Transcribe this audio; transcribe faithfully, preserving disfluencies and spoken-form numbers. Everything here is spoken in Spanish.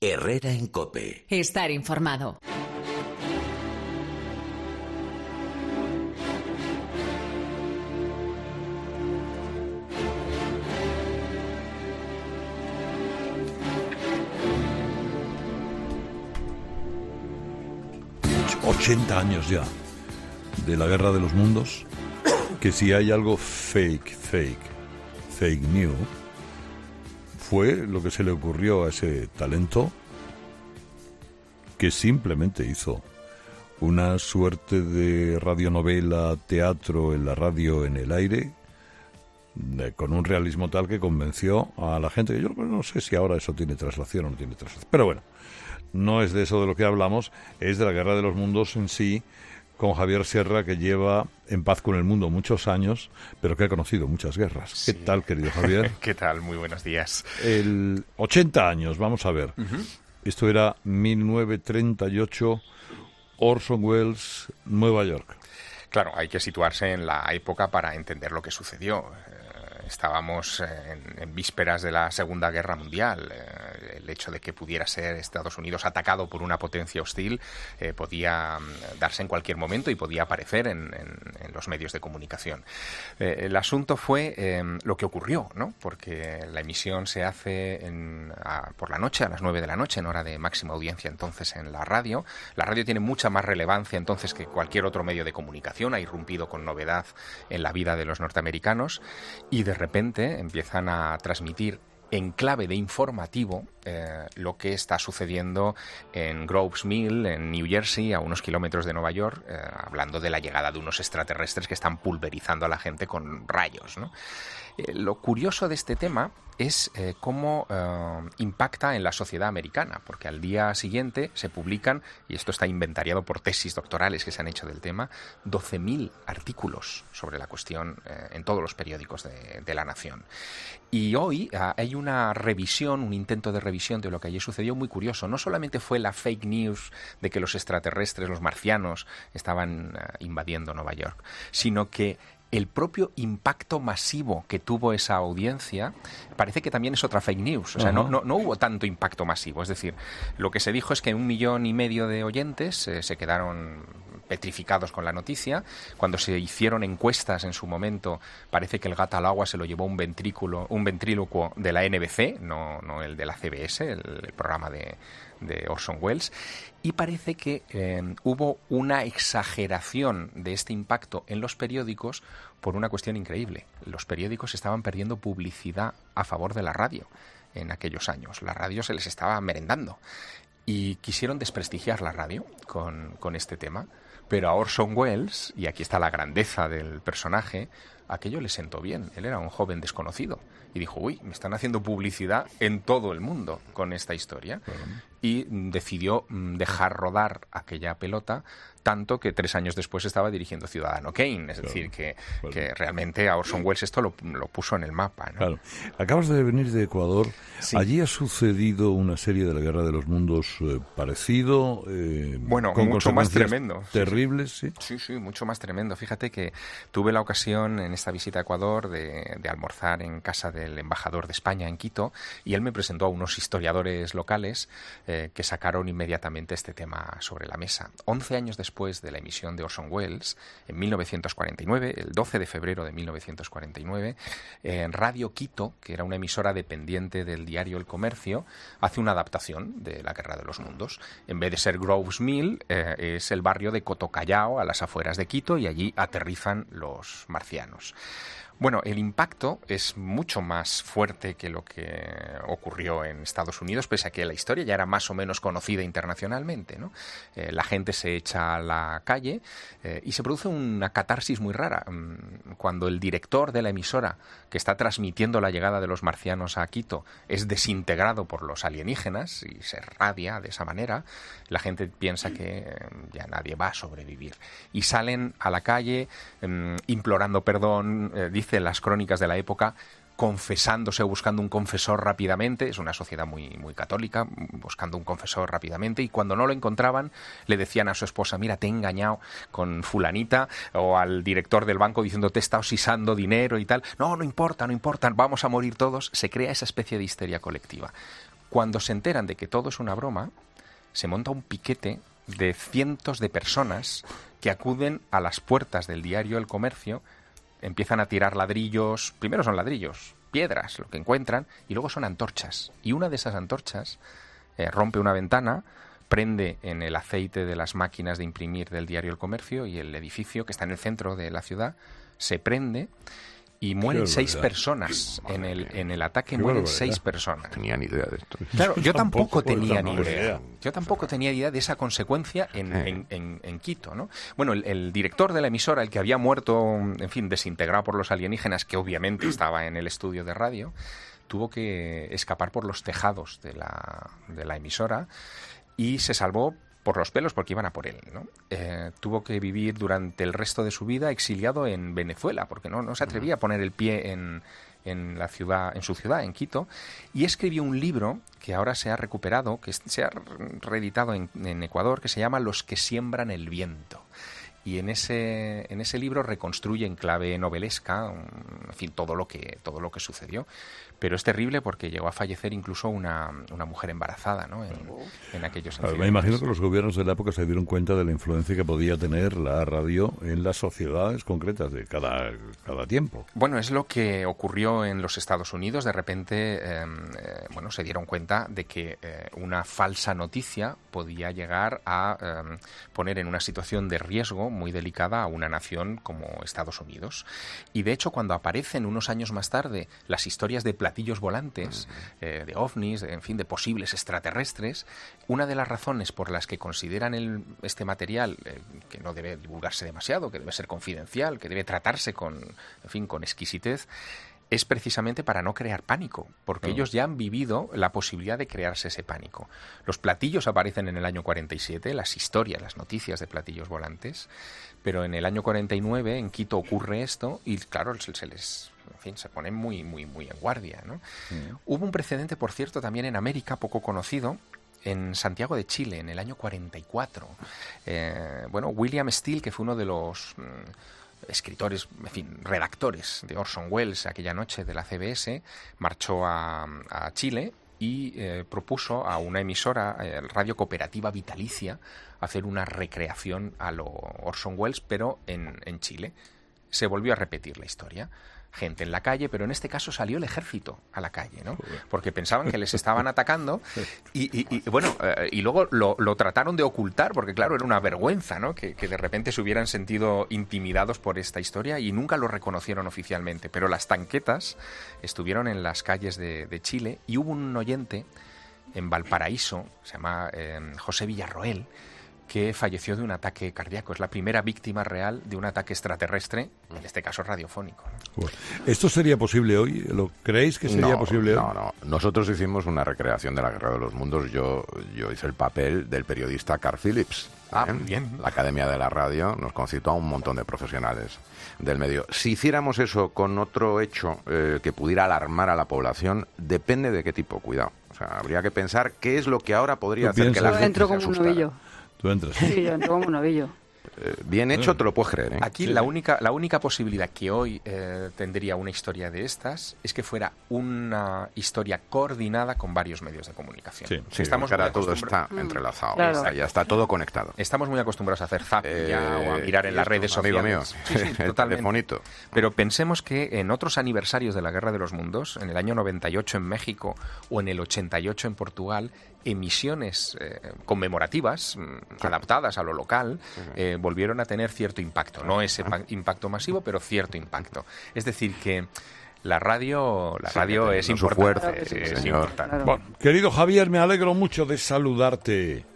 Herrera en COPE. Estar informado. ochenta años ya de la Guerra de los Mundos, que si hay algo fake, fake, fake news, fue lo que se le ocurrió a ese talento que simplemente hizo una suerte de radionovela, teatro en la radio, en el aire, de, con un realismo tal que convenció a la gente. Yo no sé si ahora eso tiene traslación o no tiene traslación, pero bueno, no es de eso de lo que hablamos, es de la Guerra de los Mundos en sí, con Javier Sierra, que lleva en paz con el mundo muchos años, pero que ha conocido muchas guerras. Sí. ¿Qué tal, querido Javier? ¿Qué tal? Muy buenos días. El ochenta años, vamos a ver. Uh-huh. Esto era mil novecientos treinta y ocho, Orson Welles, Nueva York. Claro, hay que situarse en la época para entender lo que sucedió. Estábamos en, en vísperas de la Segunda Guerra Mundial. Eh, el hecho de que pudiera ser Estados Unidos atacado por una potencia hostil eh, podía darse en cualquier momento y podía aparecer en, en, en los medios de comunicación. Eh, el asunto fue eh, lo que ocurrió, ¿no? Porque la emisión se hace en, a, por la noche, a las nueve de la noche, en hora de máxima audiencia entonces en la radio. La radio tiene mucha más relevancia entonces que cualquier otro medio de comunicación, ha irrumpido con novedad en la vida de los norteamericanos y de De repente empiezan a transmitir en clave de informativo eh, lo que está sucediendo en Groves Mill, en New Jersey, a unos kilómetros de Nueva York, eh, hablando de la llegada de unos extraterrestres que están pulverizando a la gente con rayos, ¿no? Eh, lo curioso de este tema es eh, cómo eh, impacta en la sociedad americana, porque al día siguiente se publican, y esto está inventariado por tesis doctorales que se han hecho del tema, doce mil artículos sobre la cuestión eh, en todos los periódicos de, de la nación. Y hoy eh, hay una revisión, un intento de revisión de lo que allí sucedió muy curioso. No solamente fue la fake news de que los extraterrestres, los marcianos, estaban eh, invadiendo Nueva York, sino que el propio impacto masivo que tuvo esa audiencia parece que también es otra fake news. O sea, uh-huh. no, no, no hubo tanto impacto masivo. Es decir, lo que se dijo es que un millón y medio de oyentes eh, se quedaron petrificados con la noticia. Cuando se hicieron encuestas en su momento, parece que el gato al agua se lo llevó un ventrículo, un ventrílocuo de la N B C, no, no el de la C B S, el, el programa de, de Orson Welles. Y parece que eh, hubo una exageración de este impacto en los periódicos por una cuestión increíble. Los periódicos estaban perdiendo publicidad a favor de la radio en aquellos años. La radio se les estaba merendando y quisieron desprestigiar la radio con, con este tema. Pero a Orson Welles, y aquí está la grandeza del personaje, aquello le sentó bien. Él era un joven desconocido y dijo, uy, me están haciendo publicidad en todo el mundo con esta historia. Uh-huh. Y decidió dejar rodar aquella pelota, tanto que tres años después estaba dirigiendo Ciudadano Kane. Es claro, decir, que, claro. que realmente a Orson Welles esto lo, lo puso en el mapa, ¿no? Claro. Acabas de venir de Ecuador. Sí. Allí ha sucedido una serie de la Guerra de los Mundos eh, parecido. Eh, bueno, con mucho más tremendo. Terribles, sí. Sí, sí, mucho más tremendo. Fíjate que tuve la ocasión en esta visita a Ecuador de, de almorzar en casa del embajador de España en Quito, y él me presentó a unos historiadores locales eh, que sacaron inmediatamente este tema sobre la mesa. Once años después de la emisión de Orson Welles, en mil novecientos cuarenta y nueve, el doce de febrero de mil novecientos cuarenta y nueve, en Radio Quito, que era una emisora dependiente del diario El Comercio, hace una adaptación de La Guerra de los Mundos. En vez de ser Groves Mill, eh, es el barrio de Cotocallao, a las afueras de Quito, y allí aterrizan los marcianos. Bueno, el impacto es mucho más fuerte que lo que ocurrió en Estados Unidos, pese a que la historia ya era más o menos conocida internacionalmente, ¿no? Eh, la gente se echa a la calle eh, y se produce una catarsis muy rara. Cuando el director de la emisora, que está transmitiendo la llegada de los marcianos a Quito, es desintegrado por los alienígenas y se radia de esa manera, la gente piensa que ya nadie va a sobrevivir. Y salen a la calle eh, implorando perdón, eh, dice las crónicas de la época, confesándose o buscando un confesor rápidamente. Es una sociedad muy, muy católica, buscando un confesor rápidamente, y cuando no lo encontraban le decían a su esposa, mira, te he engañado con fulanita, o al director del banco diciendo, te he estado sisando dinero y tal. No, no importa, no importa, vamos a morir todos. Se crea esa especie de histeria colectiva. Cuando se enteran de que todo es una broma, se monta un piquete de cientos de personas que acuden a las puertas del diario El Comercio, empiezan a tirar ladrillos, primero son ladrillos, piedras, lo que encuentran, y luego son antorchas. Y una de esas antorchas eh, rompe una ventana, prende en el aceite de las máquinas de imprimir del diario El Comercio, y el edificio, que está en el centro de la ciudad, se prende y mueren seis personas en el, en el ataque, mueren seis personas. No tenía ni idea de esto. Claro, yo tampoco, tampoco tenía ni idea. idea. Yo tampoco tenía idea de esa consecuencia en, eh. en, en, en Quito, ¿no? Bueno, el, el director de la emisora, el que había muerto, en fin, desintegrado por los alienígenas, que obviamente estaba en el estudio de radio, tuvo que escapar por los tejados de la, de la emisora y se salvó por los pelos porque iban a por él, ¿no? Eh, tuvo que vivir durante el resto de su vida exiliado en Venezuela porque no, no se atrevía a poner el pie en, en la ciudad, en su ciudad, en Quito, y escribió un libro que ahora se ha recuperado, que se ha reeditado en, en Ecuador, que se llama Los que siembran el viento. Y en ese, en ese libro reconstruye en clave novelesca, en fin, todo lo que, todo lo que sucedió. Pero es terrible porque llegó a fallecer incluso una, una mujer embarazada, ¿no? en, en aquellos incidentes. Me imagino que los gobiernos de la época se dieron cuenta de la influencia que podía tener la radio en las sociedades concretas de cada, cada tiempo. Bueno, es lo que ocurrió en los Estados Unidos. De repente, eh, eh, bueno, se dieron cuenta de que eh, una falsa noticia podía llegar a eh, poner en una situación de riesgo muy delicada a una nación como Estados Unidos. Y de hecho, cuando aparecen unos años más tarde las historias de platillos volantes, eh, de ovnis, de, en fin, de posibles extraterrestres, una de las razones por las que consideran el, este material eh, que no debe divulgarse demasiado, que debe ser confidencial, que debe tratarse con, en fin, con exquisitez, es precisamente para no crear pánico, porque oh. ellos ya han vivido la posibilidad de crearse ese pánico. Los platillos aparecen en el año cuarenta y siete, las historias, las noticias de platillos volantes, pero en el año cuarenta y nueve en Quito ocurre esto y, claro, se, se les... En fin, se ponen muy, muy, muy en guardia, ¿no? Mm. Hubo un precedente, por cierto, también en América, poco conocido, en Santiago de Chile, en el año cuarenta y cuatro. Eh, bueno, William Steele, que fue uno de los mm, escritores, en fin, redactores de Orson Welles aquella noche de la C B S, marchó a, a Chile y eh, propuso a una emisora, eh, Radio Cooperativa Vitalicia, hacer una recreación a lo Orson Welles, pero en, en Chile. Se volvió a repetir la historia. Gente en la calle, pero en este caso salió el ejército a la calle, ¿no? Porque pensaban que les estaban atacando y, y, y bueno, eh, y luego lo, lo trataron de ocultar, porque claro, era una vergüenza, ¿no? Que, que de repente se hubieran sentido intimidados por esta historia y nunca lo reconocieron oficialmente. Pero las tanquetas estuvieron en las calles de, de Chile y hubo un oyente en Valparaíso, se llama eh, José Villarroel, que falleció de un ataque cardíaco. Es la primera víctima real de un ataque extraterrestre, en este caso radiofónico. Bueno, ¿esto sería posible hoy? ¿Lo creéis que sería no, posible hoy? No, no. Nosotros hicimos una recreación de la Guerra de los Mundos. Yo, yo hice el papel del periodista Carl Phillips. Ah, ¿eh? Bien. La Academia de la Radio nos concitó a un montón de profesionales del medio. Si hiciéramos eso con otro hecho eh, que pudiera alarmar a la población, depende de qué tipo, cuidado. O sea, habría que pensar qué es lo que ahora podría hacer que la gente se asustara. Tú entras. Sí, yo entro como un novillo. Eh, bien hecho, te lo puedes creer, ¿eh? Aquí sí. la única la única posibilidad que hoy eh, tendría una historia de estas es que fuera una historia coordinada con varios medios de comunicación. Sí, sí, estamos ahora todo está entrelazado, claro. está, ya está todo conectado. Estamos muy acostumbrados a hacer zap eh, ya, o a mirar en las redes sociales. Amigo mío, sí, sí, el telefonito. Pero pensemos que en otros aniversarios de la Guerra de los Mundos, en el año noventa y ocho en México o en el ochenta y ocho en Portugal, emisiones eh, conmemorativas, mm, adaptadas a lo local, eh, volvieron a tener cierto impacto. No ese impacto masivo, pero cierto impacto. Es decir, que la radio, la radio sí, es, importante, fuerza, es, sí, es señor. importante. Bueno, querido Javier, me alegro mucho de saludarte.